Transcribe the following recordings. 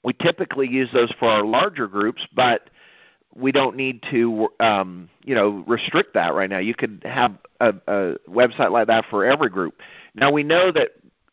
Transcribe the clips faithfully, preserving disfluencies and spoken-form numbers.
We typically use those for our larger groups, but we don't need to, um, you know, restrict that right now. You could have a, a website like that for every group. Now, we know that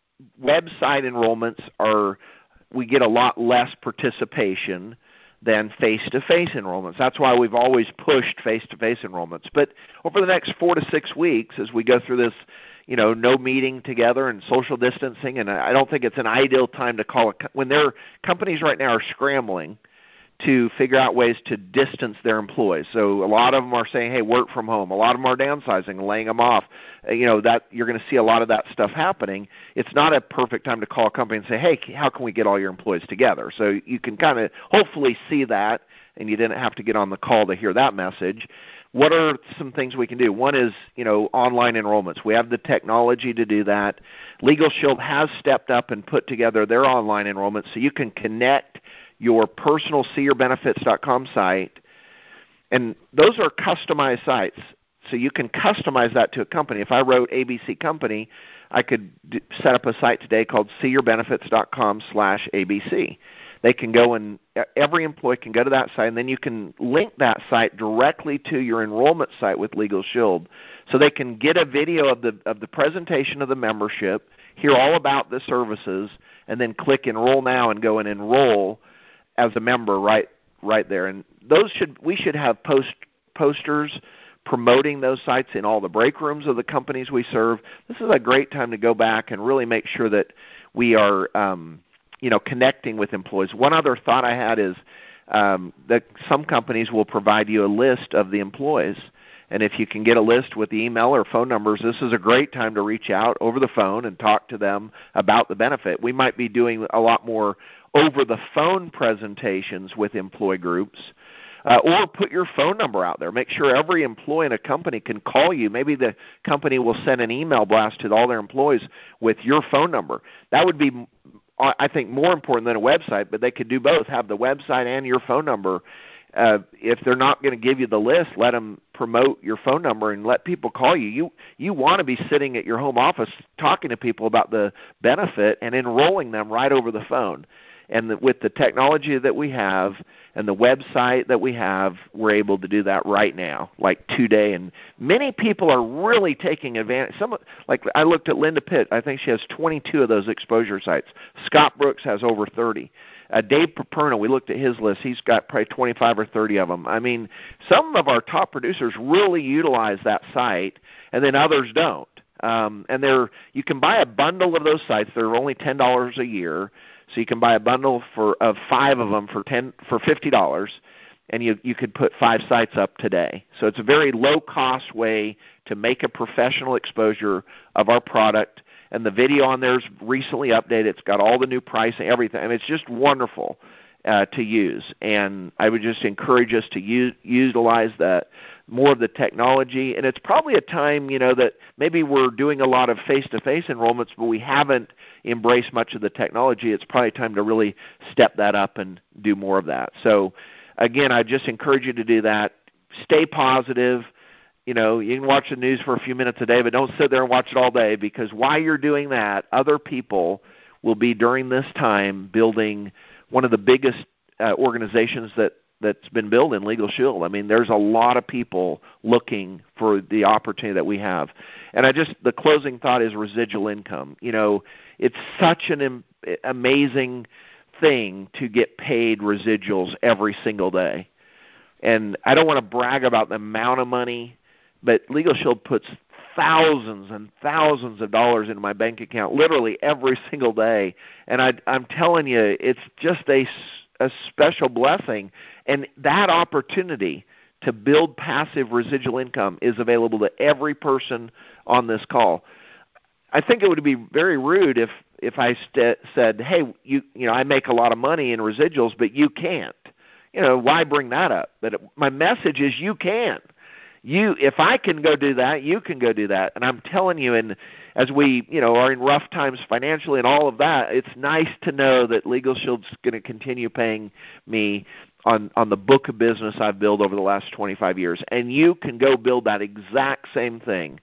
website enrollments are, we get a lot less participation than face-to-face enrollments. That's why we've always pushed face-to-face enrollments. But over the next four to six weeks, as we go through this, you know, no meeting together and social distancing, and I don't think it's an ideal time to call it, when their companies right now are scrambling to figure out ways to distance their employees. So a lot of them are saying, hey, work from home. A lot of them are downsizing and laying them off. You know, that you're going to see a lot of that stuff happening. It's not a perfect time to call a company and say, hey, how can we get all your employees together? So you can kind of hopefully see that, and you didn't have to get on the call to hear that message. What are some things we can do? One is, you know, online enrollments. We have the technology to do that. Legal Shield has stepped up and put together their online enrollments so you can connect your personal see your benefits dot com site, and those are customized sites. So you can customize that to a company. If I wrote A B C Company, I could d- set up a site today called see your benefits dot com slash A B C. They can go and every employee can go to that site, and then you can link that site directly to your enrollment site with Legal Shield, so they can get a video of the of the presentation of the membership, hear all about the services, and then click Enroll Now and go and enroll as a member right right there. And those should we should have post posters promoting those sites in all the break rooms of the companies we serve. This is a great time to go back and really make sure that we are um, you know, connecting with employees. One other thought I had is um, that some companies will provide you a list of the employees. And if you can get a list with the email or phone numbers, this is a great time to reach out over the phone and talk to them about the benefit. We might be doing a lot more over-the-phone presentations with employee groups, uh, or put your phone number out there. Make sure every employee in a company can call you. Maybe the company will send an email blast to all their employees with your phone number. That would be, I think, more important than a website, but they could do both, have the website and your phone number. Uh, if they're not going to give you the list, let them promote your phone number and let people call you. You you want to be sitting at your home office talking to people about the benefit and enrolling them right over the phone. And the, with the technology that we have and the website that we have, we're able to do that right now, like today. And many people are really taking advantage. Some, like I looked at Linda Pitt. I think she has twenty-two of those exposure sites. Scott Brooks has over thirty. Uh, Dave Paperno, we looked at his list. He's got probably twenty-five or thirty of them. I mean, some of our top producers really utilize that site, and then others don't. Um, and they're, you can buy a bundle of those sites. They're only ten dollars a year. So you can buy a bundle for of five of them for ten for fifty dollars, and you you could put five sites up today. So it's a very low cost way to make a professional exposure of our product. And the video on there is recently updated. It's got all the new pricing, everything. I mean, it's just wonderful uh, to use. And I would just encourage us to use, utilize that more of the technology. And it's probably a time, you know, that maybe we're doing a lot of face-to-face enrollments, but we haven't embraced much of the technology. It's probably time to really step that up and do more of that. So, again, I just encourage you to do that. Stay positive. You know, you can watch the news for a few minutes a day, but don't sit there and watch it all day, because while you're doing that, other people will be during this time building one of the biggest uh, organizations that, that's been built in Legal Shield. I mean, there's a lot of people looking for the opportunity that we have. And I just, the closing thought is residual income. You know, it's such an am- amazing thing to get paid residuals every single day. And I don't want to brag about the amount of money, but Legal Shield puts thousands and thousands of dollars into my bank account literally every single day. And I, I'm telling you, it's just a, a special blessing. And that opportunity to build passive residual income is available to every person on this call. I think it would be very rude if, if I st- said, hey, you, you know, I make a lot of money in residuals, but you can't. You know, why bring that up? But it, my message is you can. You, if I can go do that, you can go do that. And I'm telling you, and as we, you know, are in rough times financially and all of that, it's nice to know that Legal Shield's going to continue paying me on, on the book of business I've built over the last twenty-five years. And you can go build that exact same thing.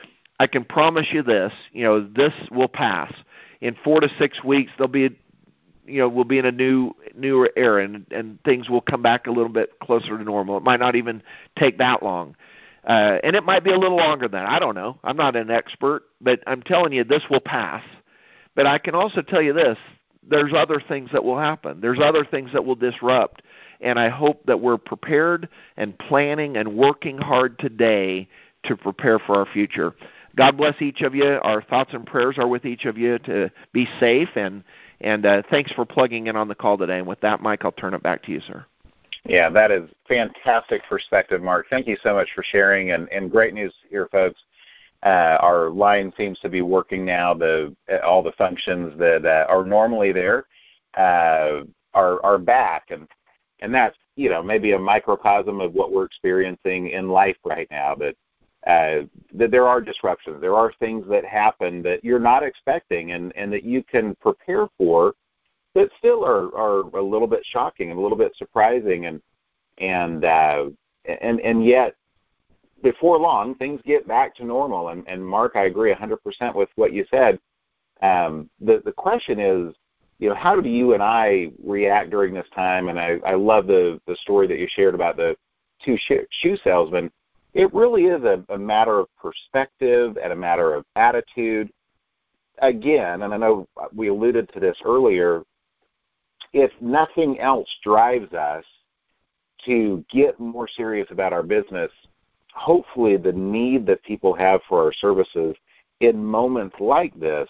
I can promise you this, you know, this will pass. In four to six weeks, there'll be you know, we'll be in a new newer era, and, and things will come back a little bit closer to normal. It might not even take that long. Uh, and it might be a little longer than that. I don't know. I'm not an expert, but I'm telling you this will pass. But I can also tell you this, there's other things that will happen. There's other things that will disrupt. And I hope that we're prepared and planning and working hard today to prepare for our future. God bless each of you. Our thoughts and prayers are with each of you to be safe. And, and uh, thanks for plugging in on the call today. And with that, Mike, I'll turn it back to you, sir. Yeah, that is fantastic perspective, Mark. Thank you so much for sharing, and, and great news here, folks. Uh, our line seems to be working now. The all the functions that uh, are normally there uh, are are back, and and that's, you know, maybe a microcosm of what we're experiencing in life right now. That uh, that there are disruptions, there are things that happen that you're not expecting, and, and that you can prepare for, that still are, are a little bit shocking and a little bit surprising, and and uh, and and yet before long things get back to normal. And, and Mark, I agree one hundred percent with what you said. Um, the the question is, you know, how do you and I react during this time? And I, I love the the story that you shared about the two shoe, shoe salesmen. It really is a, a matter of perspective and a matter of attitude. Again, and I know we alluded to this earlier, if nothing else drives us to get more serious about our business, hopefully the need that people have for our services in moments like this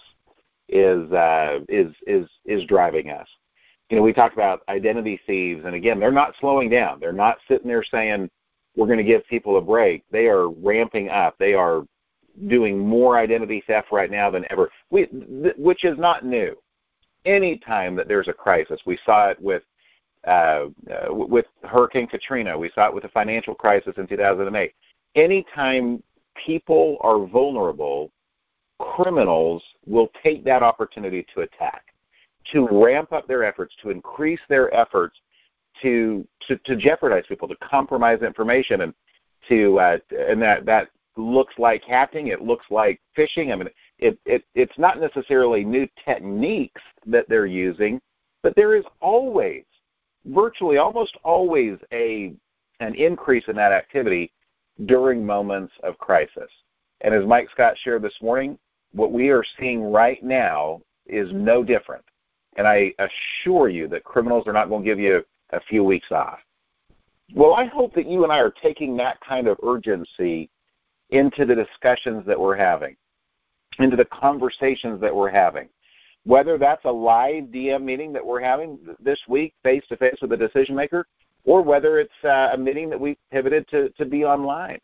is uh, is is is driving us. You know, we talked about identity thieves, and again, they're not slowing down. They're not sitting there saying we're going to give people a break. They are ramping up. They are doing more identity theft right now than ever, we, th- which is not new. Any time that there's a crisis, we saw it with uh, uh, with Hurricane Katrina. We saw it with the financial crisis in two thousand eight. Anytime people are vulnerable, criminals will take that opportunity to attack, to ramp up their efforts, to increase their efforts, to to, to jeopardize people, to compromise information, and to uh, and that that looks like hacking. It looks like phishing. I mean, it, it it's not necessarily new techniques that they're using, but there is always, virtually almost always, a an increase in that activity during moments of crisis. And as Mike Scott shared this morning, what we are seeing right now is no different. And I assure you that criminals are not going to give you a few weeks off. Well, I hope that you and I are taking that kind of urgency into the discussions that we're having, into the conversations that we're having. Whether that's a live D M meeting that we're having this week face-to-face with a decision maker, or whether it's uh, a meeting that we've pivoted to, to be online,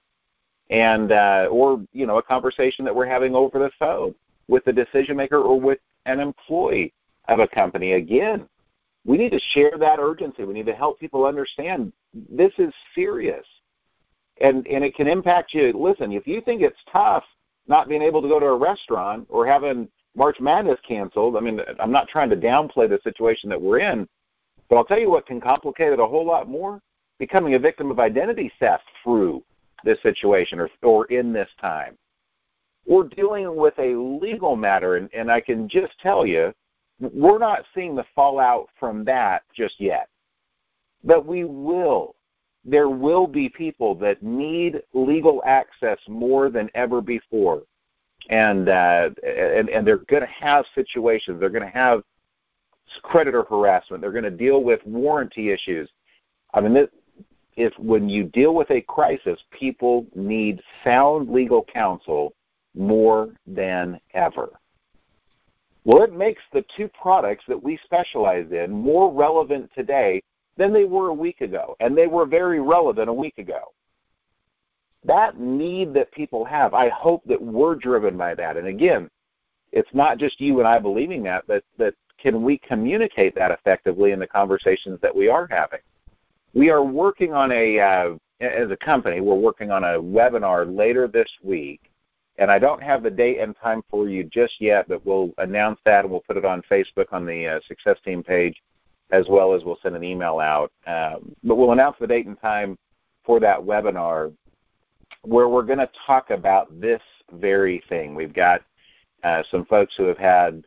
and uh, or, you know, a conversation that we're having over the phone with the decision maker or with an employee of a company. Again, we need to share that urgency. We need to help people understand this is serious. And and it can impact you. Listen, if you think it's tough not being able to go to a restaurant or having March Madness canceled, I mean, I'm not trying to downplay the situation that we're in, but I'll tell you what can complicate it a whole lot more: becoming a victim of identity theft through this situation or, or in this time. We're dealing with a legal matter, and, and I can just tell you, we're not seeing the fallout from that just yet. But we will. There will be people that need legal access more than ever before. And uh, and, and they're going to have situations. They're going to have creditor harassment. They're going to deal with warranty issues. I mean, this, if when you deal with a crisis, people need sound legal counsel more than ever. Well, it makes the two products that we specialize in more relevant today than they were a week ago, and they were very relevant a week ago. That need that people have, I hope that we're driven by that. And again, it's not just you and I believing that, but that can we communicate that effectively in the conversations that we are having? We are working on a, uh, as a company, we're working on a webinar later this week, and I don't have the date and time for you just yet, but we'll announce that and we'll put it on Facebook on the uh, Success Team page, as well as we'll send an email out. Um, but we'll announce the date and time for that webinar where we're going to talk about this very thing. We've got uh, some folks who have had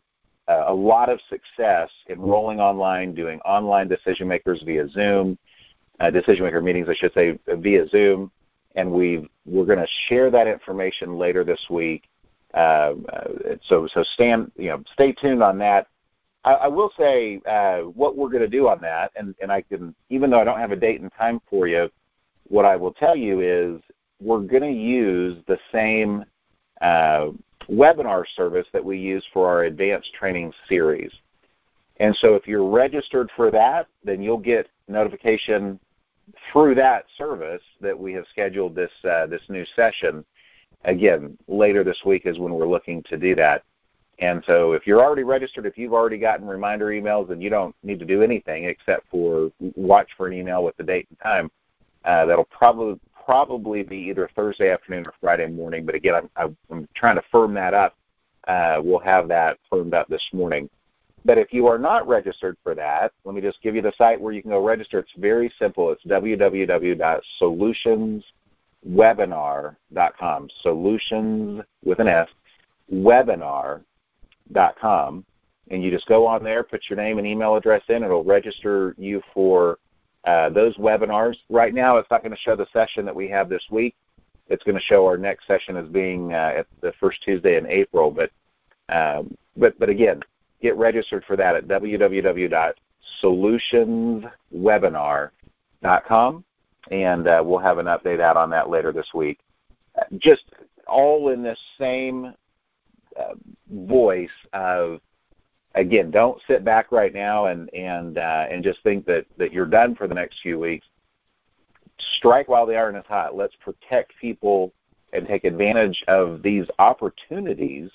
uh, a lot of success enrolling online, doing online decision makers via Zoom, uh, decision maker meetings, I should say, via Zoom, and we've, we're going to share that information later this week. Uh, so so stand, you know, stay tuned on that. I, I will say uh, what we're going to do on that, and, and I can, even though I don't have a date and time for you, what I will tell you is we're going to use the same uh, webinar service that we use for our advanced training series. And so if you're registered for that, then you'll get notification through that service that we have scheduled this uh, this new session. Again, later this week is when we're looking to do that. And so if you're already registered, if you've already gotten reminder emails, then you don't need to do anything except for watch for an email with the date and time. Uh, that'll probably probably be either Thursday afternoon or Friday morning. But again, I'm, I'm trying to firm that up. Uh, we'll have that firmed up this morning. But if you are not registered for that, let me just give you the site where you can go register. It's very simple. It's w w w dot solutions webinar dot com. Solutions with an S, webinar dot com. And you just go on there, put your name and email address in, and it'll register you for uh, those webinars. Right now, it's not going to show the session that we have this week. It's going to show our next session as being uh, at the first Tuesday in April. But, um, but, but again, get registered for that at w w w dot solutions webinar dot com. And uh, we'll have an update out on that later this week. Just all in this same uh, voice of, again, don't sit back right now and and uh, and just think that, that you're done for the next few weeks. Strike while the iron is hot. Let's protect people and take advantage of these opportunities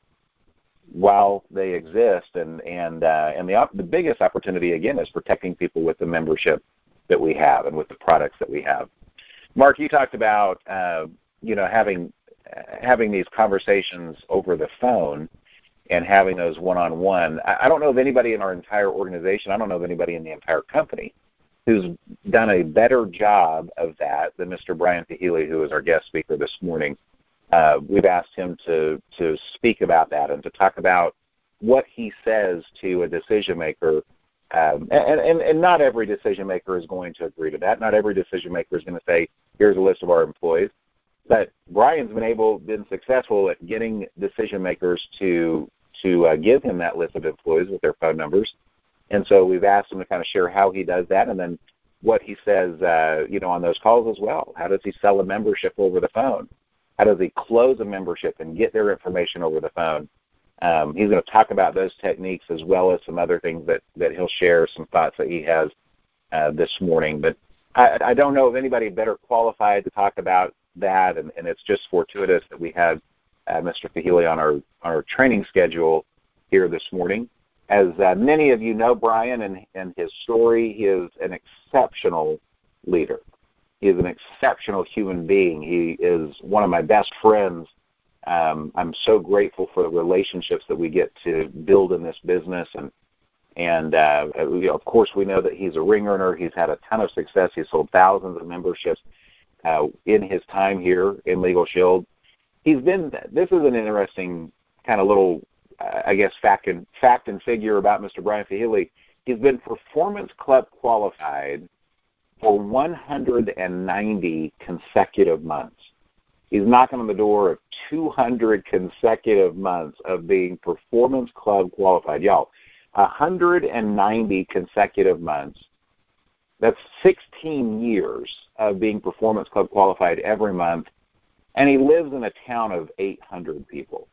while they exist. And and uh, and the the biggest opportunity, again, is protecting people with the membership that we have and with the products that we have. Mark, you talked about uh, you know having uh, having these conversations over the phone and having those one-on-one. I, I don't know of anybody in our entire organization, I don't know of anybody in the entire company who's done a better job of that than Mister Brian Fahily, who is our guest speaker this morning. Uh, we've asked him to, to speak about that and to talk about what he says to a decision maker. Um, and, and, and not every decision maker is going to agree to that. Not every decision maker is going to say, here's a list of our employees. But Brian's been able, been successful at getting decision makers to to uh, give him that list of employees with their phone numbers. And so we've asked him to kind of share how he does that and then what he says, uh, you know, on those calls as well. How does he sell a membership over the phone? How does he close a membership and get their information over the phone? Um, he's going to talk about those techniques as well as some other things that, that he'll share, some thoughts that he has uh, this morning. But I, I don't know of anybody better qualified to talk about that, and, and it's just fortuitous that we had uh, Mister Fahily on our, on our training schedule here this morning. As uh, many of you know Brian and, and his story, he is an exceptional leader. He is an exceptional human being. He is one of my best friends. Um, I'm so grateful for the relationships that we get to build in this business. And, and uh, of course, we know that he's a ring earner. He's had a ton of success. He's sold thousands of memberships uh, in his time here in Legal Shield. He's been, this is an interesting kind of little, uh, I guess, fact and, fact and figure about Mister Brian Fahily. He's been Performance Club qualified for one hundred ninety consecutive months. He's knocking on the door of two hundred consecutive months of being Performance Club qualified. Y'all, one hundred ninety consecutive months. That's sixteen years of being Performance Club qualified every month. And he lives in a town of eight hundred people.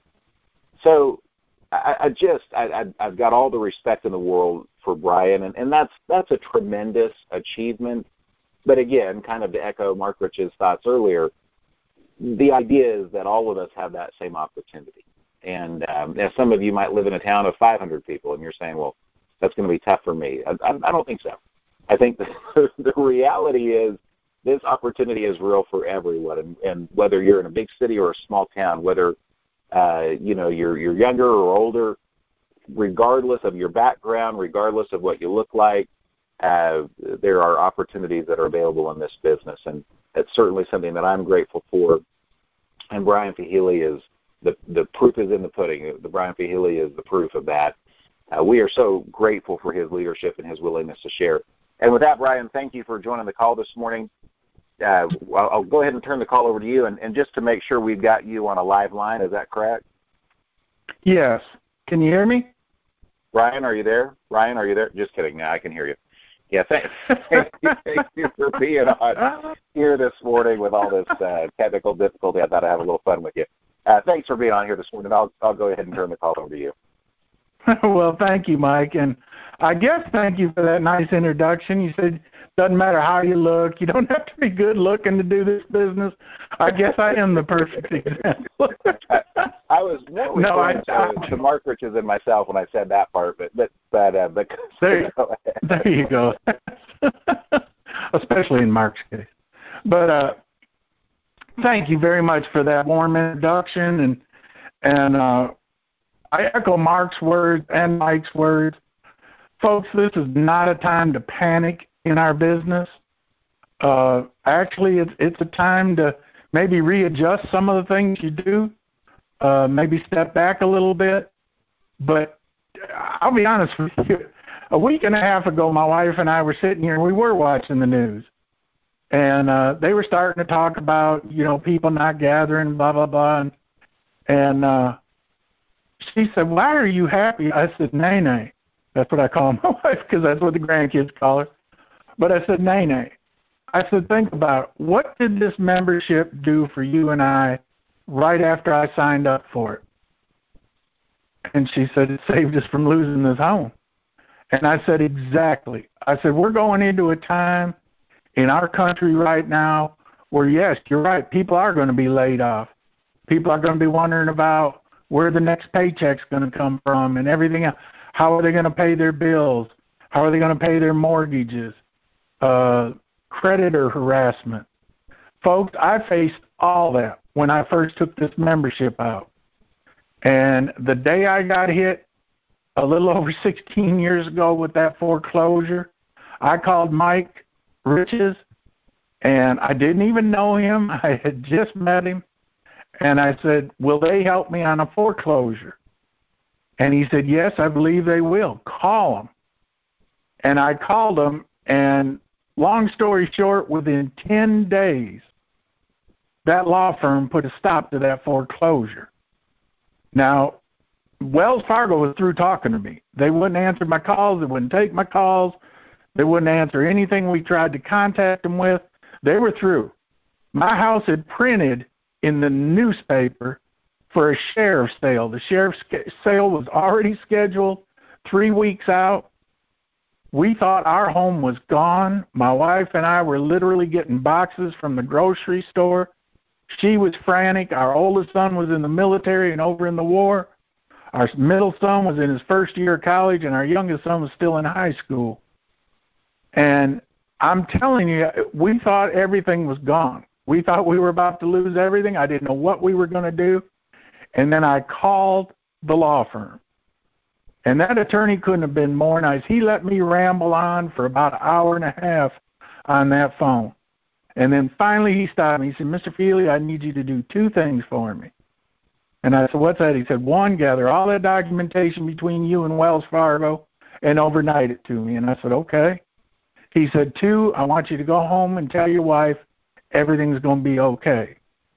So I, I just, I, I, I've got all the respect in the world for Brian, and, and that's that's a tremendous achievement. But again, kind of to echo Mark Rich's thoughts earlier, the idea is that all of us have that same opportunity. And um, now some of you might live in a town of five hundred people, and you're saying, well, that's going to be tough for me. I, I, I don't think so. I think the, the reality is this opportunity is real for everyone, and, and whether you're in a big city or a small town, whether uh, you know you're you're younger or older, regardless of your background, regardless of what you look like, uh, there are opportunities that are available in this business, and it's certainly something that I'm grateful for. And Brian Fahily is the the proof is in the pudding. The Brian P. Healy is the proof of that. Uh, we are so grateful for his leadership and his willingness to share. And with that, Brian, thank you for joining the call this morning. Uh, I'll, I'll go ahead and turn the call over to you, and, and just to make sure we've got you on a live line, is that correct? Yes. Can you hear me? Ryan, are you there? Ryan, are you there? Just kidding. No, I can hear you. Yeah, thank, thank, you, thank you for being on here this morning with all this uh, technical difficulty. I thought I'd have a little fun with you. Uh, thanks for being on here this morning. I'll, I'll go ahead and turn the call over to you. Well, thank you, Mike. And I guess thank you for that nice introduction. You said doesn't matter how you look. You don't have to be good looking to do this business. I guess I am the perfect example. I, I was more no, I, to, I, to Mark Riches and myself when I said that part, but but but, uh, but there, there you go. Especially in Mark's case. But uh, thank you very much for that warm introduction, and and uh, I echo Mark's words and Mike's words. Folks, this is not a time to panic in our business. Uh, actually, it's, it's a time to maybe readjust some of the things you do, uh, maybe step back a little bit. But I'll be honest with you, a week and a half ago, my wife and I were sitting here, and we were watching the news. And uh, they were starting to talk about, you know, people not gathering, blah, blah, blah. And, and uh, she said, why are you happy? I said, nay, nay. That's what I call my wife because that's what the grandkids call her. But I said, nay, nay. I said, think about it. What did this membership do for you and I right after I signed up for it? And she said, it saved us from losing this home. And I said, exactly. I said, we're going into a time in our country right now where, yes, you're right, people are going to be laid off. People are going to be wondering about where the next paycheck's going to come from and everything else. How are they going to pay their bills? How are they going to pay their mortgages? Uh, creditor harassment. Folks, I faced all that when I first took this membership out. And the day I got hit, a little over sixteen years ago with that foreclosure, I called Mike Riches, and I didn't even know him. I had just met him. And I said, will they help me on a foreclosure? And he said, yes, I believe they will. Call them. And I called them, and long story short, within ten days, that law firm put a stop to that foreclosure. Now, Wells Fargo was through talking to me. They wouldn't answer my calls. They wouldn't take my calls. They wouldn't answer anything we tried to contact them with. They were through. My house had printed in the newspaper for a sheriff's sale. The sheriff's sale was already scheduled three weeks out. We thought our home was gone. My wife and I were literally getting boxes from the grocery store. She was frantic. Our oldest son was in the military and over in the war. Our middle son was in his first year of college, and our youngest son was still in high school. And I'm telling you, we thought everything was gone. We thought we were about to lose everything. I didn't know what we were going to do. And then I called the law firm. And that attorney couldn't have been more nice. He let me ramble on for about an hour and a half on that phone. And then finally he stopped me. He said, Mister Feely, I need you to do two things for me. And I said, what's that? He said, one, gather all that documentation between you and Wells Fargo and overnight it to me. And I said, okay. He said, two, I want you to go home and tell your wife everything's going to be okay.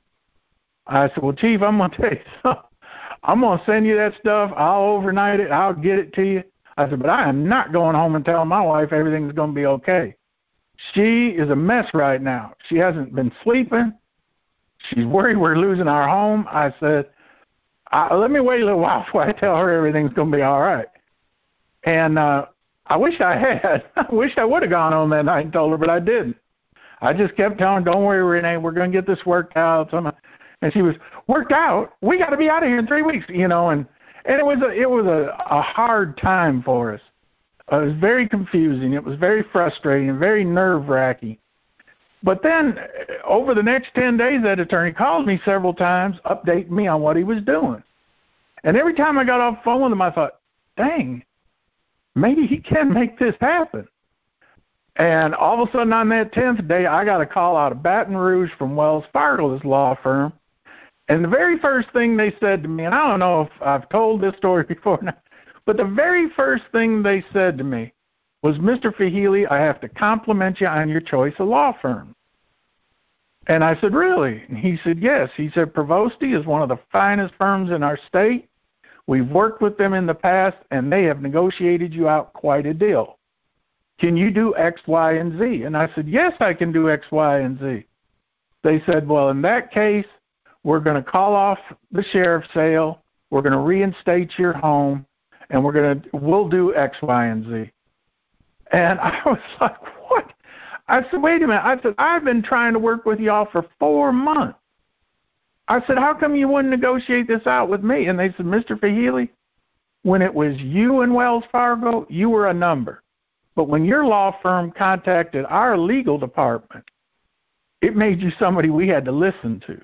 I said, well, Chief, I'm going to tell you something. I'm going to send you that stuff. I'll overnight it. I'll get it to you. I said, but I am not going home and telling my wife everything's going to be okay. She is a mess right now. She hasn't been sleeping. She's worried we're losing our home. I said, I, let me wait a little while before I tell her everything's going to be all right. And uh, I wish I had. I wish I would have gone home that night and told her, but I didn't. I just kept telling her, don't worry, Renee, we're going to get this worked out. And she was, worked out? We got to be out of here in three weeks, you know. And, and it was, a, it was a, a hard time for us. It was very confusing. It was very frustrating and very nerve-wracking. But then over the next ten days, that attorney called me several times, updating me on what he was doing. And every time I got off the phone with him, I thought, dang, maybe he can make this happen. And all of a sudden on that tenth day, I got a call out of Baton Rouge from Wells Fargo's law firm. And the very first thing they said to me, and I don't know if I've told this story before now, but the very first thing they said to me was, Mister Fahily, I have to compliment you on your choice of law firm. And I said, really? And he said, yes. He said, Provosti is one of the finest firms in our state. We've worked with them in the past, and they have negotiated you out quite a deal. Can you do X, Y, and Z? And I said, yes, I can do X, Y, and Z. They said, well, in that case, we're going to call off the sheriff's sale, we're going to reinstate your home, and we're going to, we'll do X, Y, and Z. And I was like, what? I said, wait a minute. I said, I've been trying to work with y'all for four months. I said, how come you wouldn't negotiate this out with me? And they said, Mister Fahily, when it was you and Wells Fargo, you were a number. But when your law firm contacted our legal department, it made you somebody we had to listen to.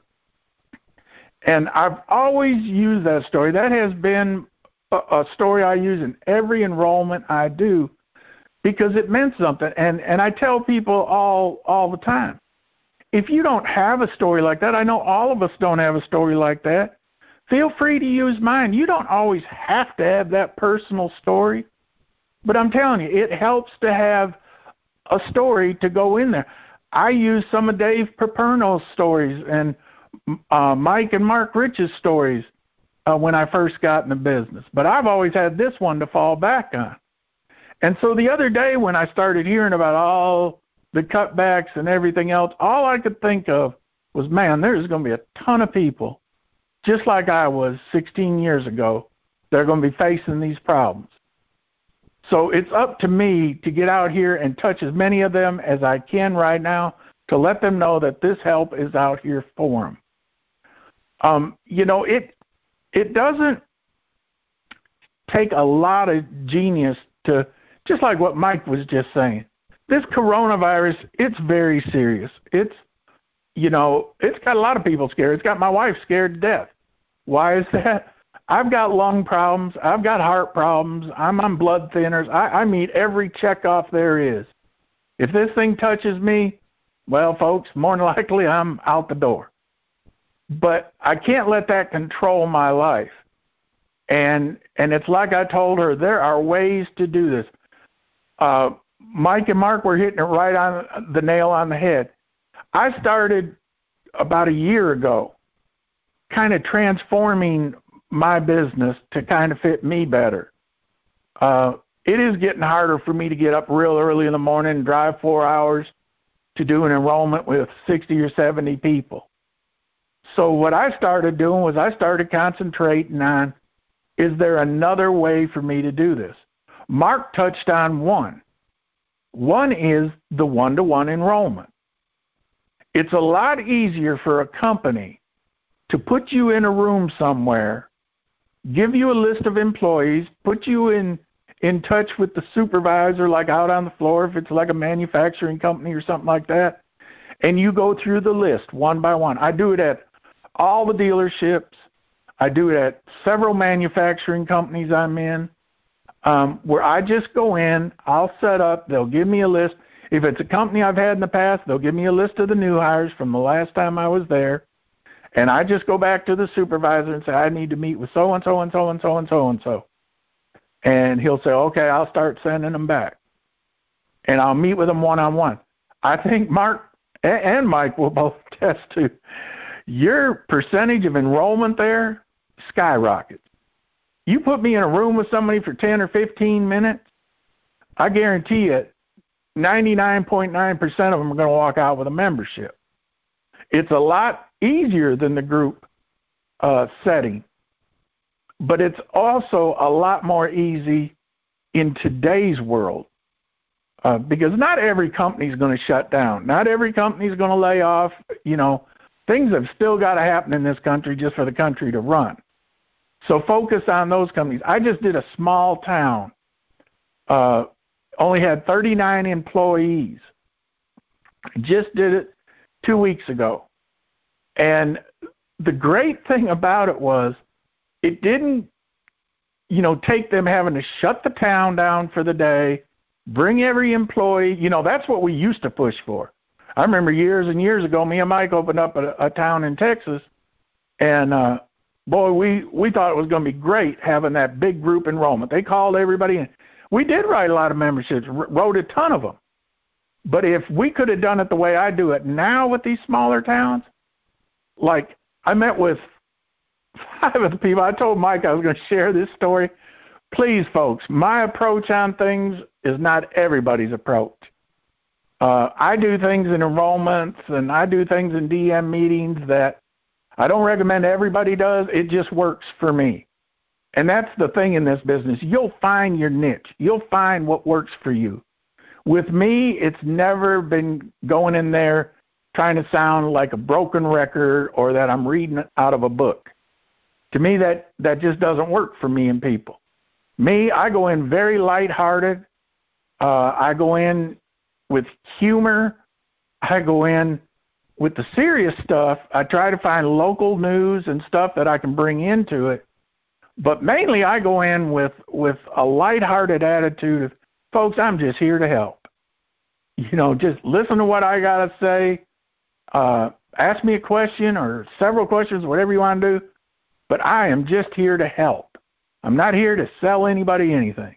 And I've always used that story. That has been a, a story I use in every enrollment I do because it meant something. And, and I tell people all all the time, if you don't have a story like that, I know all of us don't have a story like that, feel free to use mine. You don't always have to have that personal story, but I'm telling you, it helps to have a story to go in there. I use some of Dave Paperno's stories and uh, Mike and Mark Rich's stories uh, when I first got in the business, but I've always had this one to fall back on. And so the other day when I started hearing about all the cutbacks and everything else, all I could think of was, man, there's going to be a ton of people, just like I was sixteen years ago, that are going to be facing these problems. So it's up to me to get out here and touch as many of them as I can right now to let them know that this help is out here for them. Um, you know, it it doesn't take a lot of genius to, just like what Mike was just saying, this coronavirus, it's very serious. It's, you know, it's got a lot of people scared. It's got my wife scared to death. Why is that? I've got lung problems. I've got heart problems. I'm on blood thinners. I, I meet every checkoff there is. If this thing touches me, well, folks, more than likely I'm out the door. But I can't let that control my life. And and it's like I told her, there are ways to do this. Uh, Mike and Mark were hitting it right on the nail on the head. I started about a year ago kind of transforming my business to kind of fit me better. Uh, it is getting harder for me to get up real early in the morning and drive four hours to do an enrollment with sixty or seventy people. So what I started doing was I started concentrating on, is there another way for me to do this? Mark touched on one. One is the one-to-one enrollment. It's a lot easier for a company to put you in a room somewhere, give you a list of employees, put you in, in touch with the supervisor, like out on the floor, if it's like a manufacturing company or something like that, and you go through the list one by one. I do it at all the dealerships. I do it at several manufacturing companies I'm in, um, where I just go in, I'll set up, they'll give me a list. If it's a company I've had in the past, they'll give me a list of the new hires from the last time I was there, and I just go back to the supervisor and say, I need to meet with so-and-so and so-and-so and so-and-so. And he'll say, okay, I'll start sending them back. And I'll meet with them one-on-one. I think Mark and Mike will both attest to your percentage of enrollment there skyrockets. You put me in a room with somebody for ten or fifteen minutes, I guarantee you ninety-nine point nine percent of them are going to walk out with a membership. It's a lot easier than the group uh, setting, but it's also a lot more easy in today's world uh, because not every company is going to shut down. Not every company is going to lay off. You know, things have still got to happen in this country just for the country to run. So focus on those companies. I just did a small town, uh, only had thirty-nine employees. Just did it two weeks ago. And the great thing about it was it didn't, you know, take them having to shut the town down for the day, bring every employee. You know, that's what we used to push for. I remember years and years ago, me and Mike opened up a, a town in Texas, And uh, boy, we, we thought it was going to be great having that big group enrollment. They called everybody in. We did write a lot of memberships, wrote a ton of them. But if we could have done it the way I do it now with these smaller towns, like I met with five of the people. I told Mike I was going to share this story. Please, folks, my approach on things is not everybody's approach. Uh, I do things in enrollments and I do things in D M meetings that I don't recommend everybody does. It just works for me. And that's the thing in this business. You'll find your niche. You'll find what works for you. With me, it's never been going in there trying to sound like a broken record or that I'm reading out of a book. To me, that, that just doesn't work for me and people. Me, I go in very lighthearted. Uh, I go in with humor. I go in with the serious stuff. I try to find local news and stuff that I can bring into it. But mainly I go in with, with a lighthearted attitude of, folks, I'm just here to help. You know, just listen to what I got to say. Uh, ask me a question or several questions, whatever you want to do. But I am just here to help. I'm not here to sell anybody anything.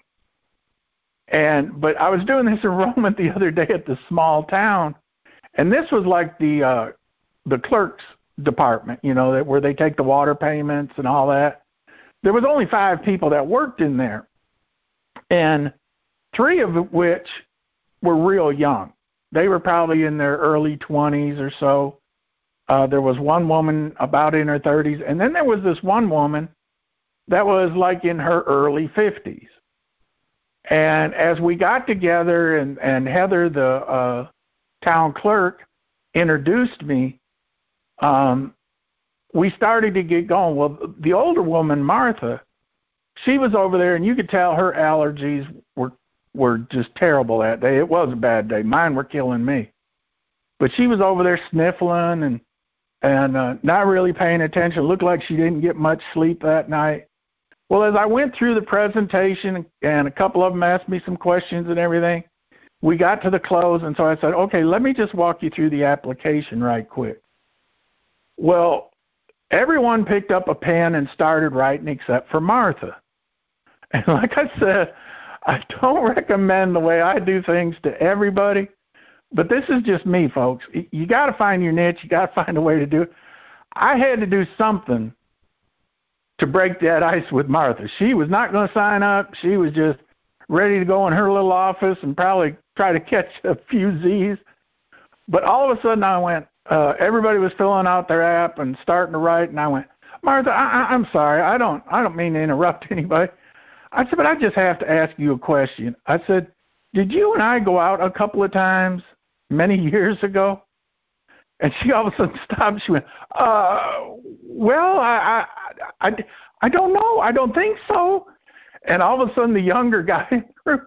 And but I was doing this enrollment the other day at the small town, and this was like the uh, the clerk's department, you know, that where they take the water payments and all that. There was only five people that worked in there, and three of which were real young. They were probably in their early twenties or so. Uh, there was one woman about in her thirties, and then there was this one woman that was like in her early fifties. And as we got together and, and Heather, the uh, town clerk, introduced me, um, we started to get going. Well, the older woman, Martha, she was over there, and you could tell her allergies were were just terrible that day. It was a bad day. Mine were killing me. But she was over there sniffling and and uh, not really paying attention. Looked like she didn't get much sleep that night. Well, as I went through the presentation and a couple of them asked me some questions and everything, we got to the close, and so I said, okay, let me just walk you through the application right quick. Well, everyone picked up a pen and started writing except for Martha. And like I said, I don't recommend the way I do things to everybody, but this is just me, folks. You got to find your niche. You got to find a way to do it. I had to do something to break that ice with Martha. She was not going to sign up. She was just ready to go in her little office and probably try to catch a few Z's. But all of a sudden I went, uh, everybody was filling out their app and starting to write, and I went, Martha, I, I'm sorry. I don't, I don't mean to interrupt anybody. I said, but I just have to ask you a question. I said, did you and I go out a couple of times many years ago? And she all of a sudden stopped. She went, uh, well, I, I, I, I don't know. I don't think so. And all of a sudden the younger guy,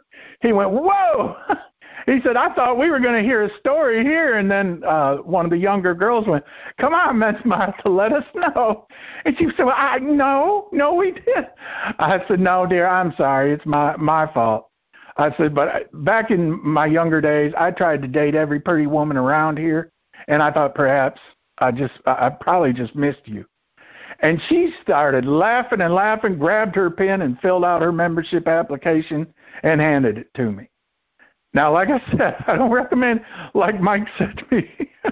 he went, whoa. He said, I thought we were going to hear a story here. And then uh, one of the younger girls went, come on, Miss Martha, let us know. And she said, well, I, no, no, we did. I said, no, dear, I'm sorry. It's my, my fault. I said, but back in my younger days, I tried to date every pretty woman around here. And I thought perhaps I just, I probably just missed you. And she started laughing and laughing, grabbed her pen and filled out her membership application and handed it to me. Now, like I said, I don't recommend, like Mike said to me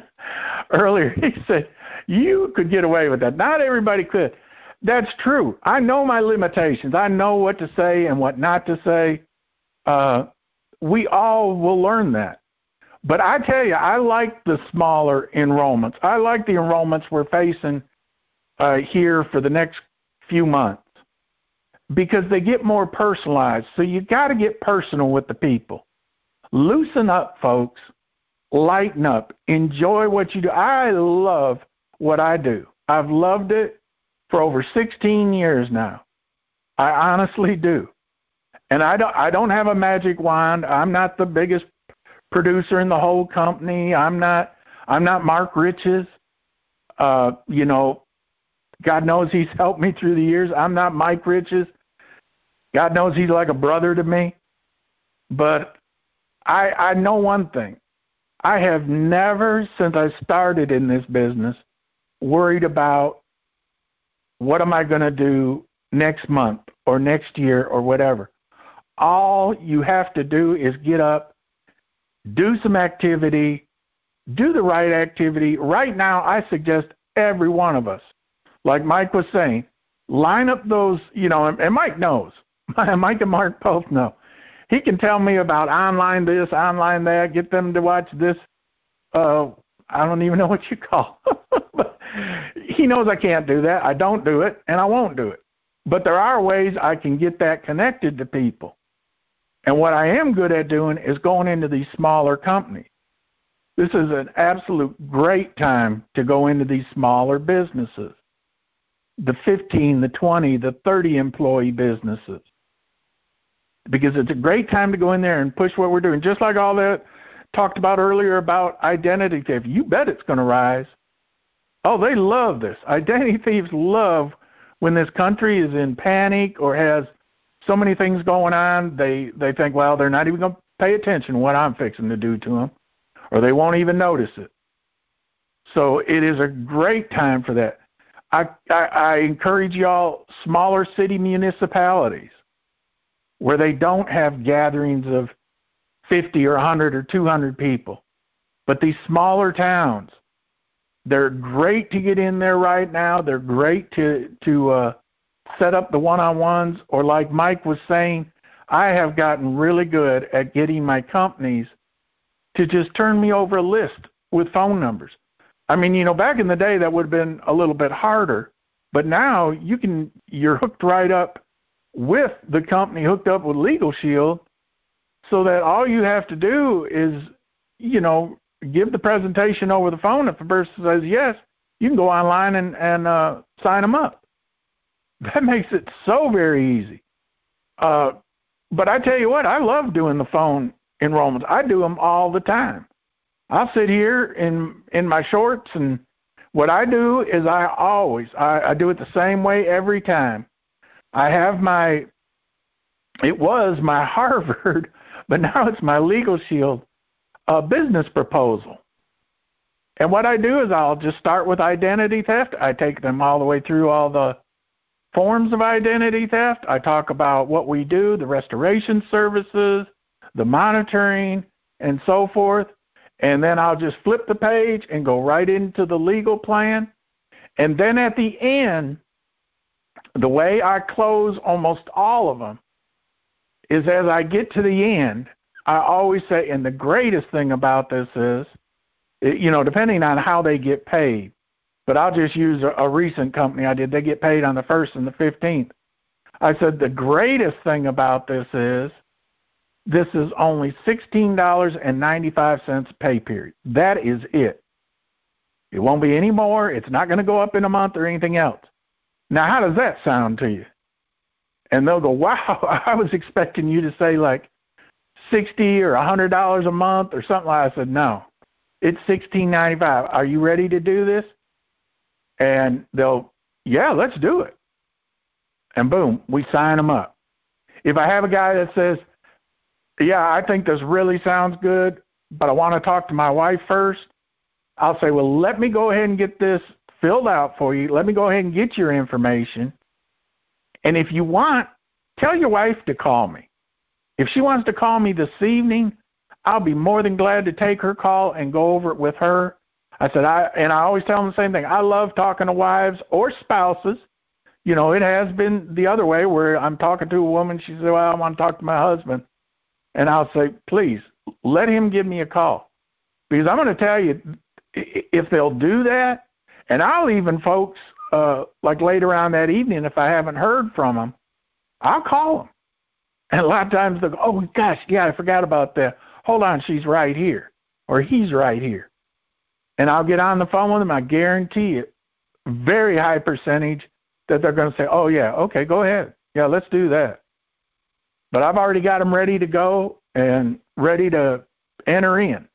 earlier, he said, you could get away with that. Not everybody could. That's true. I know my limitations. I know what to say and what not to say. Uh, we all will learn that. But I tell you, I like the smaller enrollments. I like the enrollments we're facing uh, here for the next few months because they get more personalized. So you got to get personal with the people. Loosen up, folks. Lighten up. Enjoy what you do. I love what I do. I've loved it for over sixteen years now. I honestly do. And I don't, I don't have a magic wand. I'm not the biggest producer in the whole company. I'm not I'm not Mark Riches. Uh, you know, God knows he's helped me through the years. I'm not Mike Riches. God knows he's like a brother to me. But I I know one thing. I have never, since I started in this business, worried about what am I going to do next month or next year or whatever. All you have to do is get up, do some activity, do the right activity. Right now, I suggest every one of us, like Mike was saying, line up those, you know, and Mike knows. Mike and Mark both know. He can tell me about online this, online that, get them to watch this. Uh, I don't even know what you call but he knows I can't do that. I don't do it, and I won't do it. But there are ways I can get that connected to people. And what I am good at doing is going into these smaller companies. This is an absolute great time to go into these smaller businesses, the fifteen, the twenty, the thirty employee businesses, because it's a great time to go in there and push what we're doing. Just like all that talked about earlier about identity theft, you bet it's going to rise. Oh, they love this. Identity thieves love when this country is in panic or has so many things going on, they, they think, well, they're not even going to pay attention to what I'm fixing to do to them, or they won't even notice it. So it is a great time for that. I, I, I encourage y'all, smaller city municipalities where they don't have gatherings of fifty or one hundred or two hundred people, but these smaller towns, they're great to get in there right now. They're great to, to uh, set up the one-on-ones, or like Mike was saying, I have gotten really good at getting my companies to just turn me over a list with phone numbers. I mean, you know, back in the day that would have been a little bit harder, but now you can, you're hooked right up with the company, hooked up with Legal Shield, so that all you have to do is, you know, give the presentation over the phone. If the person says yes, you can go online and, and uh, sign them up. That makes it so very easy. Uh, but I tell you what, I love doing the phone enrollments. I do them all the time. I'll sit here in in my shorts, and what I do is I always, I, I do it the same way every time. I have my, it was my Harvard, but now it's my Legal Shield uh, business proposal. And what I do is I'll just start with identity theft. I take them all the way through all the forms of identity theft. I talk about what we do, the restoration services, the monitoring, and so forth. And then I'll just flip the page and go right into the legal plan. And then at the end, the way I close almost all of them is as I get to the end, I always say, and the greatest thing about this is, you know, depending on how they get paid, but I'll just use a, a recent company I did. They get paid on the first and the fifteenth. I said the greatest thing about this is this is only sixteen dollars and ninety-five cents pay period. That is it. It won't be any more. It's not going to go up in a month or anything else. Now, how does that sound to you? And they'll go, wow, I was expecting you to say like sixty or one hundred dollars a month or something like that. I said, no, it's sixteen ninety-five. Are you ready to do this? And they'll, yeah, let's do it. And boom, we sign them up. If I have a guy that says, yeah, I think this really sounds good, but I want to talk to my wife first, I'll say, well, let me go ahead and get this filled out for you. Let me go ahead and get your information. And if you want, tell your wife to call me. If she wants to call me this evening, I'll be more than glad to take her call and go over it with her. I said, I and I always tell them the same thing. I love talking to wives or spouses. You know, it has been the other way where I'm talking to a woman. She says, well, I want to talk to my husband. And I'll say, please, let him give me a call. Because I'm going to tell you, if they'll do that, and I'll even, folks, uh, like later on that evening, if I haven't heard from them, I'll call them. And a lot of times they'll go, oh, gosh, yeah, I forgot about that. Hold on, she's right here, or he's right here. And I'll get on the phone with them. I guarantee it, very high percentage that they're going to say, oh, yeah, okay, go ahead. Yeah, let's do that. But I've already got them ready to go and ready to enter in.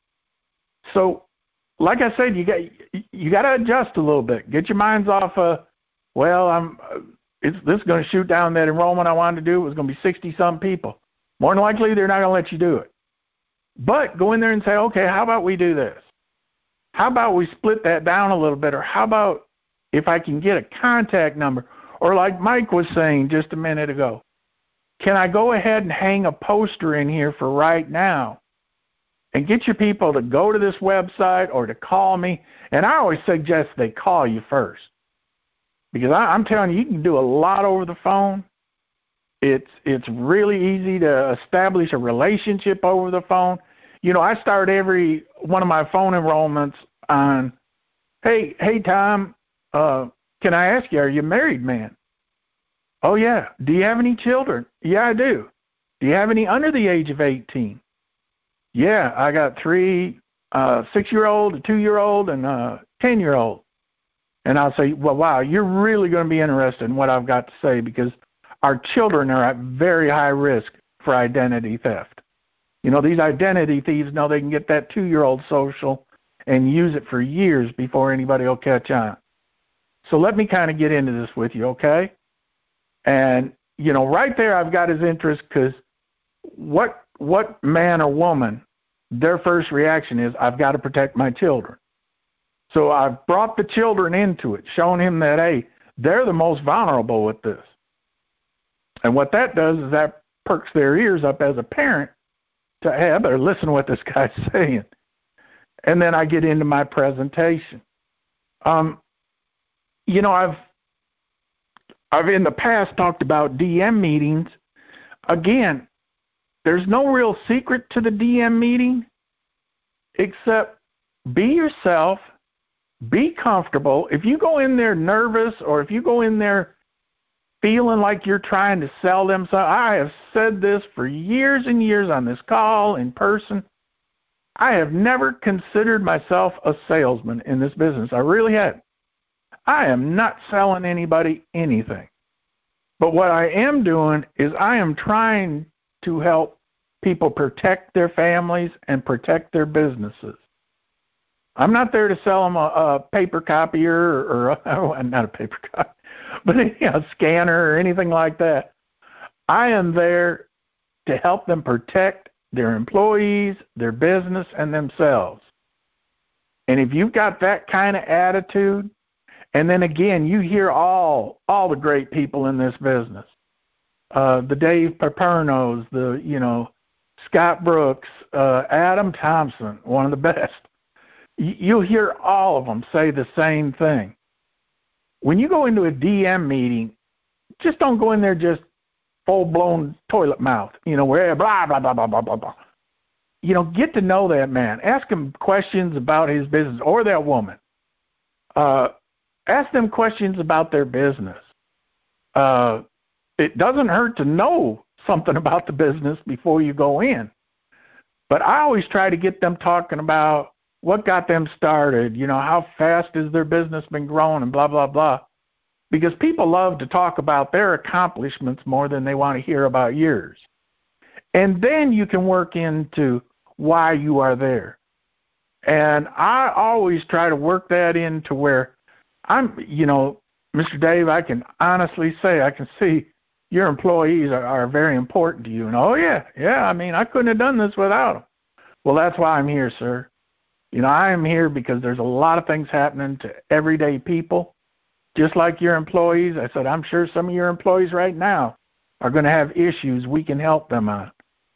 So, like I said, you got you got to adjust a little bit. Get your minds off of, well, I'm it's this is going to shoot down that enrollment I wanted to do. It was going to be sixty-some people. More than likely, they're not going to let you do it. But go in there and say, okay, how about we do this? How about we split that down a little bit? Or how about if I can get a contact number, or like Mike was saying just a minute ago, can I go ahead and hang a poster in here for right now and get your people to go to this website or to call me? And I always suggest they call you first, because I, I'm telling you, you can do a lot over the phone. It's it's really easy to establish a relationship over the phone. You know, I start every one of my phone enrollments on, hey, hey, Tom, uh, can I ask you, are you a married man? Oh, yeah. Do you have any children? Yeah, I do. Do you have any under the age of eighteen? Yeah, I got three, uh, six-year-old, a two-year-old, and a ten-year-old. And I'll say, well, wow, you're really going to be interested in what I've got to say, because our children are at very high risk for identity theft. You know, these identity thieves know they can get that two-year-old social and use it for years before anybody will catch on. So let me kind of get into this with you, okay? And, you know, right there I've got his interest, because what what man or woman, their first reaction is, I've got to protect my children. So I've brought the children into it, showing him that, hey, they're the most vulnerable with this. And what that does is that perks their ears up as a parent to, hey, I better listen to what this guy's saying. And then I get into my presentation. Um, you know, I've I've in the past talked about D M meetings. Again, there's no real secret to the D M meeting, except be yourself, be comfortable. If you go in there nervous, or if you go in there feeling like you're trying to sell them something, I have said this for years and years on this call, in person. I have never considered myself a salesman in this business. I really haven't. I am not selling anybody anything. But what I am doing is I am trying to help people protect their families and protect their businesses. I'm not there to sell them a, a paper copier or, or a, not a paper copy, but a, a scanner or anything like that. I am there to help them protect their employees, their business, and themselves. And if you've got that kind of attitude, and then again, you hear all all the great people in this business, uh, the Dave Papernos, the you know Scott Brooks, uh, Adam Thompson, one of the best. Y- you'll hear all of them say the same thing. When you go into a D M meeting, just don't go in there just full-blown toilet mouth, you know, where blah, blah, blah, blah, blah, blah, blah. You know, get to know that man. Ask him questions about his business, or that woman. Uh, ask them questions about their business. Uh, it doesn't hurt to know something about the business before you go in. But I always try to get them talking about what got them started, you know, how fast has their business been growing, and blah, blah, blah. Because people love to talk about their accomplishments more than they want to hear about yours. And then you can work into why you are there. And I always try to work that into where I'm, you know, Mister Dave, I can honestly say, I can see your employees are, are very important to you. And, oh, yeah, yeah, I mean, I couldn't have done this without them. Well, that's why I'm here, sir. You know, I am here because there's a lot of things happening to everyday people, just like your employees. I said, I'm sure some of your employees right now are going to have issues we can help them on.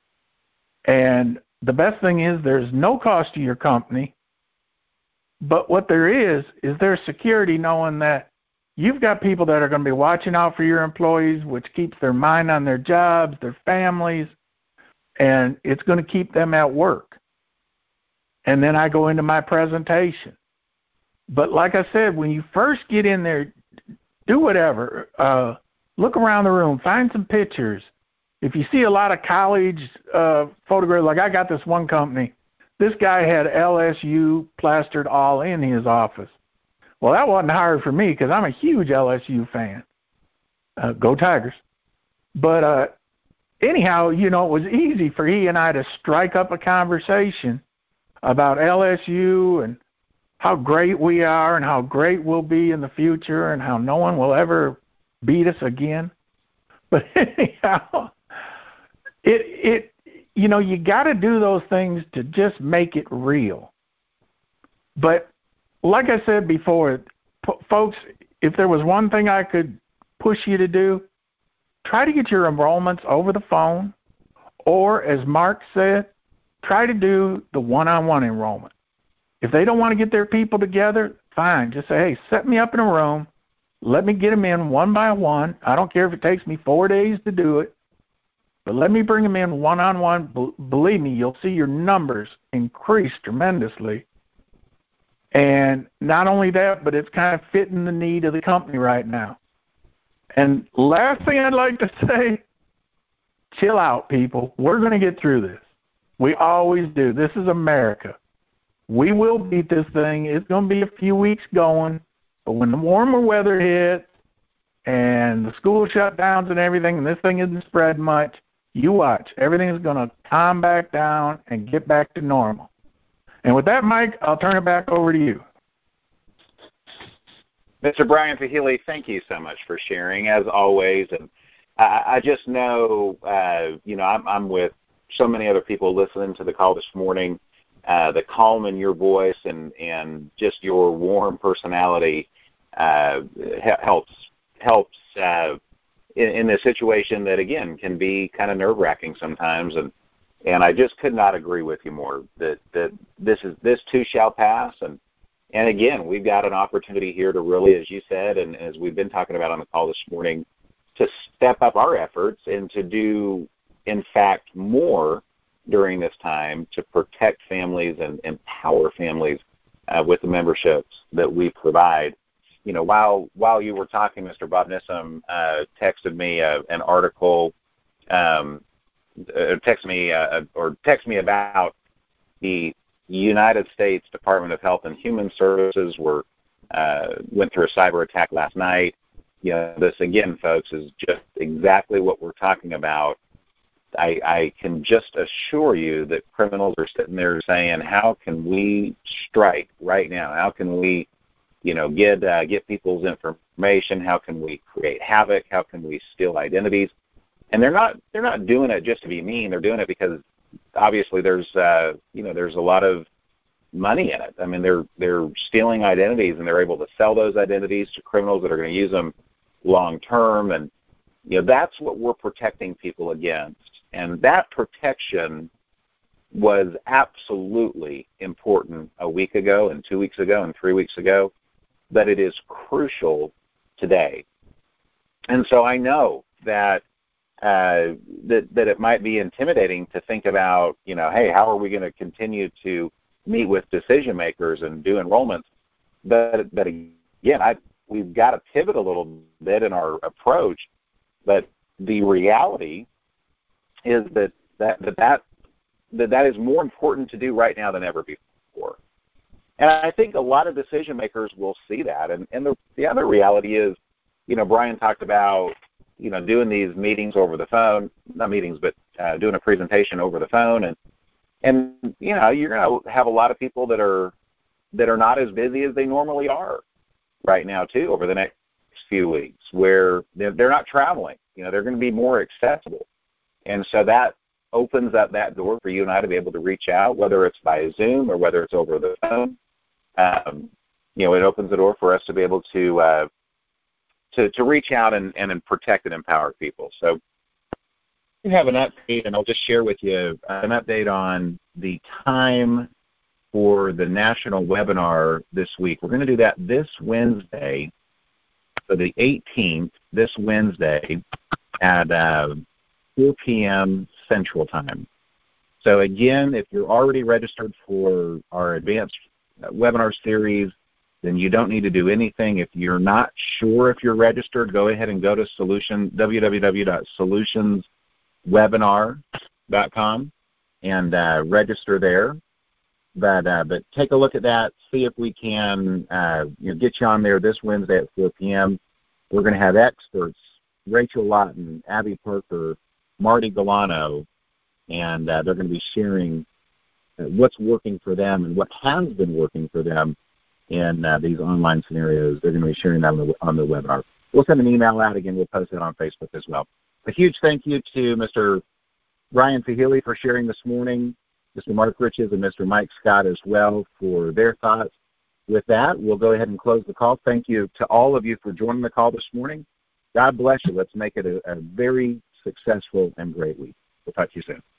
And the best thing is there's no cost to your company, but what there is is there's security knowing that you've got people that are going to be watching out for your employees, which keeps their mind on their jobs, their families, and it's going to keep them at work. And then I go into my presentation. But like I said, when you first get in there, do whatever. Uh, look around the room. Find some pictures. If you see a lot of college uh, photographs, like I got this one company, this guy had L S U plastered all in his office. Well, that wasn't hard for me because I'm a huge L S U fan. Uh, go Tigers. But uh, anyhow, you know, it was easy for he and I to strike up a conversation about L S U and how great we are and how great we'll be in the future and how no one will ever beat us again. But anyhow, it, it you know, you got to do those things to just make it real. But like I said before, p- folks, if there was one thing I could push you to do, try to get your enrollments over the phone, or as Mark said, try to do the one-on-one enrollment. If they don't want to get their people together, fine. Just say, hey, set me up in a room. Let me get them in one by one. I don't care if it takes me four days to do it, but let me bring them in one-on-one. Be- believe me, you'll see your numbers increase tremendously. And not only that, but it's kind of fitting the need of the company right now. And last thing I'd like to say, chill out, people. We're going to get through this. We always do. This is America. We will beat this thing. It's going to be a few weeks going, but when the warmer weather hits and the school shutdowns and everything, and this thing isn't spread much, you watch. Everything is going to calm back down and get back to normal. And with that, Mike, I'll turn it back over to you. Mister Brian Fahili, thank you so much for sharing, as always. And I, I just know, uh, you know, I'm, I'm with so many other people listening to the call this morning. Uh, the calm in your voice and, and just your warm personality uh, helps helps uh, in, in this situation that, again, can be kind of nerve-wracking sometimes. And and I just could not agree with you more that, that this is this too shall pass. And, and, again, we've got an opportunity here to really, as you said, and as we've been talking about on the call this morning, to step up our efforts and to do, in fact, more during this time to protect families and empower families uh, with the memberships that we provide. You know, while while you were talking, Mister Bob Nissim uh, texted me uh, an article, um, uh, text me uh, or text me about the United States Department of Health and Human Services were uh, went through a cyber attack last night. You know, this again, folks, is just exactly what we're talking about. I, I can just assure you that criminals are sitting there saying, how can we strike right now? How can we, you know, get uh, get people's information? How can we create havoc? How can we steal identities? And they're not they're not doing it just to be mean. They're doing it because obviously there's uh, you know there's a lot of money in it. I mean, they're they're stealing identities and they're able to sell those identities to criminals that are going to use them long term. And you know, that's what we're protecting people against. And that protection was absolutely important a week ago and two weeks ago and three weeks ago, but it is crucial today. And so I know that uh, that, that it might be intimidating to think about, you know, hey, how are we going to continue to meet with decision makers and do enrollments? But, but again, I, we've got to pivot a little bit in our approach. But the reality is that that, that that that that is more important to do right now than ever before. And I think a lot of decision makers will see that. And, and the, the other reality is, you know, Brian talked about, you know, doing these meetings over the phone, not meetings, but uh, doing a presentation over the phone. And, and you know, you're going to have a lot of people that are that are not as busy as they normally are right now, too, over the next few weeks, where they're, they're not traveling. You know, they're going to be more accessible. And so that opens up that door for you and I to be able to reach out, whether it's by Zoom or whether it's over the phone. Um, you know, it opens the door for us to be able to uh, to, to reach out and, and protect and empower people. So we have an update, and I'll just share with you an update on the time for the national webinar this week. We're going to do that this Wednesday, so the eighteenth, this Wednesday at uh, four p.m. Central Time. So again, if you're already registered for our advanced webinar series, then you don't need to do anything. If you're not sure if you're registered, go ahead and go to solution, w w w dot solutions webinar dot com and uh, register there. But uh, but take a look at that. See if we can uh, you know, get you on there this Wednesday at four p.m. We're going to have experts, Rachel Lawton, Abby Parker, Marty Galano, and uh, they're going to be sharing uh, what's working for them and what has been working for them in uh, these online scenarios. They're going to be sharing that on the, on the webinar. We'll send an email out again. We'll post it on Facebook as well. A huge thank you to Mister Brian Fahili for sharing this morning, Mister Mark Riches and Mister Mike Scott as well for their thoughts. with that, we'll go ahead and close the call. Thank you to all of you for joining the call this morning. God bless you. Let's make it a, a very successful and great week. We'll talk to you soon.